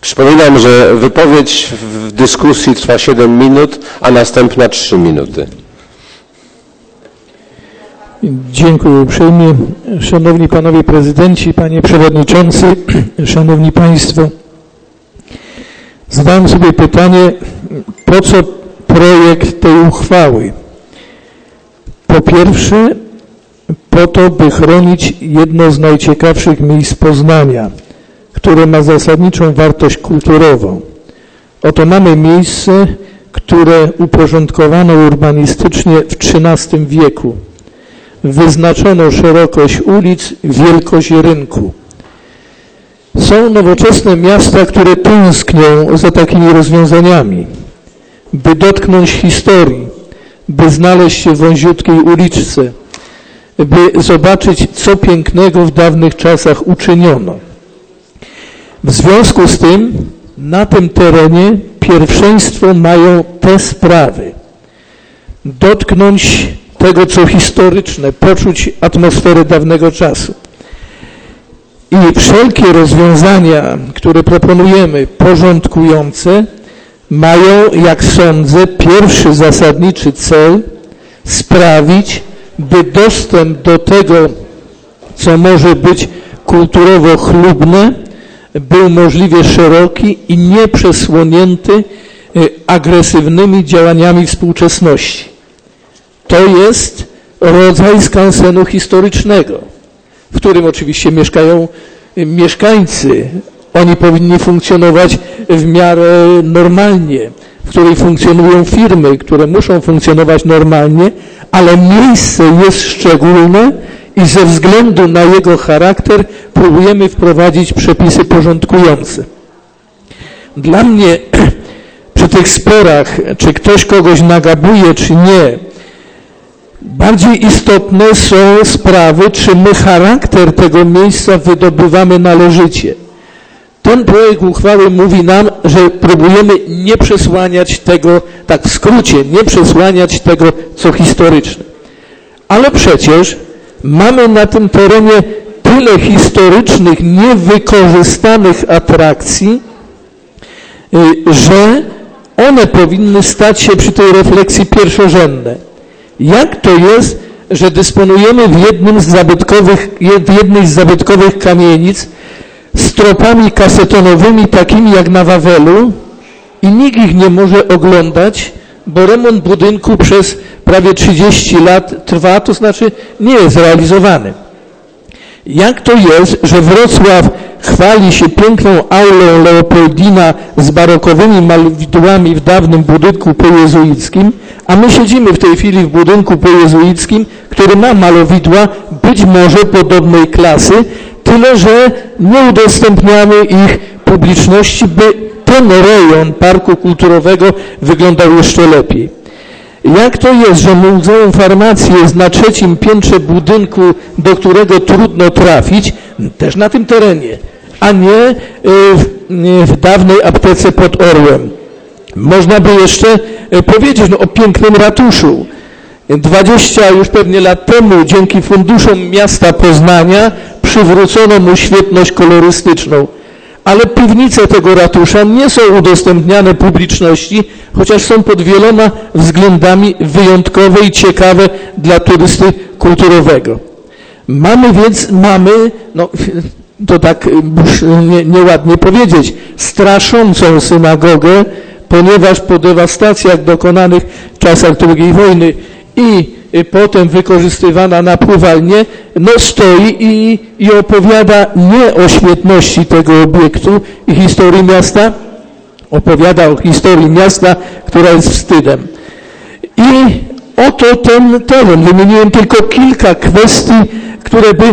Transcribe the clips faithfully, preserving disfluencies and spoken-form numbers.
Przypominam, że wypowiedź w dyskusji trwa siedem minut, a następna trzy minuty. Dziękuję uprzejmie. Szanowni Panowie Prezydenci, Panie Przewodniczący, Szanowni Państwo. Zadałem sobie pytanie, po co projekt tej uchwały? Po pierwsze, po to, by chronić jedno z najciekawszych miejsc Poznania, które ma zasadniczą wartość kulturową. Oto mamy miejsce, które uporządkowano urbanistycznie w trzynastym wieku. Wyznaczono szerokość ulic, wielkość rynku. Są nowoczesne miasta, które tęsknią za takimi rozwiązaniami, by dotknąć historii, by znaleźć się w wąziutkiej uliczce, by zobaczyć, co pięknego w dawnych czasach uczyniono. W związku z tym na tym terenie pierwszeństwo mają te sprawy. Dotknąć tego, co historyczne, poczuć atmosferę dawnego czasu. I wszelkie rozwiązania, które proponujemy, porządkujące, mają, jak sądzę, pierwszy zasadniczy cel sprawić, by dostęp do tego, co może być kulturowo chlubne, był możliwie szeroki i nieprzesłonięty agresywnymi działaniami współczesności. To jest rodzaj skansenu historycznego, w którym oczywiście mieszkają mieszkańcy. Oni powinni funkcjonować w miarę normalnie, w której funkcjonują firmy, które muszą funkcjonować normalnie, ale miejsce jest szczególne i ze względu na jego charakter próbujemy wprowadzić przepisy porządkujące. Dla mnie przy tych sporach, czy ktoś kogoś nagabuje, czy nie, bardziej istotne są sprawy, czy my charakter tego miejsca wydobywamy należycie. Ten projekt uchwały mówi nam, że próbujemy nie przesłaniać tego, tak w skrócie, nie przesłaniać tego, co historyczne. Ale przecież mamy na tym terenie tyle historycznych, niewykorzystanych atrakcji, że one powinny stać się przy tej refleksji pierwszorzędne. Jak to jest, że dysponujemy w jednym z zabytkowych, w jednej z zabytkowych kamienic stropami kasetonowymi, takimi jak na Wawelu, i nikt ich nie może oglądać, bo remont budynku przez prawie trzydzieści lat trwa, to znaczy nie jest realizowany. Jak to jest, że Wrocław chwali się piękną aulą Leopoldina z barokowymi malowidłami w dawnym budynku pojezuickim, a my siedzimy w tej chwili w budynku pojezuickim, który ma malowidła być może podobnej klasy, tyle że nie udostępniamy ich publiczności, by ten rejon parku kulturowego wyglądał jeszcze lepiej. Jak to jest, że Muzeum Farmacji jest na trzecim piętrze budynku, do którego trudno trafić, też na tym terenie, a nie w, w dawnej aptece pod Orłem? Można by jeszcze powiedzieć no, o pięknym ratuszu. dwadzieścia już pewnie lat temu dzięki funduszom miasta Poznania przywrócono mu świetność kolorystyczną. Ale piwnice tego ratusza nie są udostępniane publiczności, chociaż są pod wieloma względami wyjątkowe i ciekawe dla turysty kulturowego. Mamy więc, mamy, no to tak nie, nieładnie powiedzieć, straszącą synagogę, ponieważ po dewastacjach dokonanych w czasach drugiej wojny i potem wykorzystywana na pływalnię, no stoi i, i opowiada nie o świetności tego obiektu i historii miasta, opowiada o historii miasta, która jest wstydem. I oto ten teren. Wymieniłem tylko kilka kwestii, które by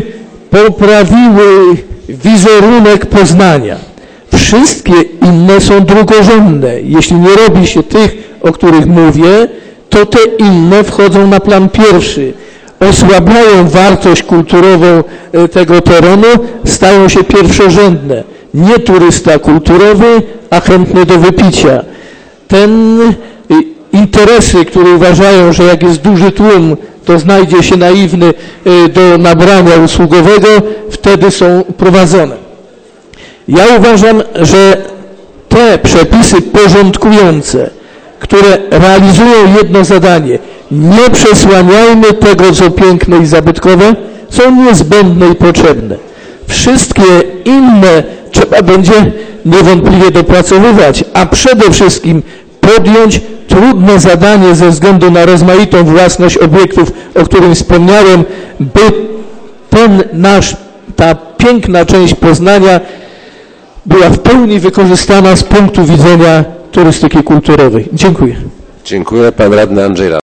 poprawiły wizerunek Poznania. Wszystkie inne są drugorzędne. Jeśli nie robi się tych, o których mówię, to te inne wchodzą na plan pierwszy. Osłabiają wartość kulturową tego terenu, stają się pierwszorzędne. Nie turysta kulturowy, a chętny do wypicia. Ten interesy, które uważają, że jak jest duży tłum, to znajdzie się naiwny do nabrania usługowego, wtedy są prowadzone. Ja uważam, że te przepisy porządkujące, które realizują jedno zadanie, nie przesłaniajmy tego, co piękne i zabytkowe, są niezbędne i potrzebne. Wszystkie inne trzeba będzie niewątpliwie dopracowywać, a przede wszystkim podjąć trudne zadanie ze względu na rozmaitą własność obiektów, o którym wspomniałem, by ten nasz, ta piękna część Poznania była w pełni wykorzystana z punktu widzenia turystyki kulturowej. Dziękuję. Dziękuję. Pan radny Andrzej Lat.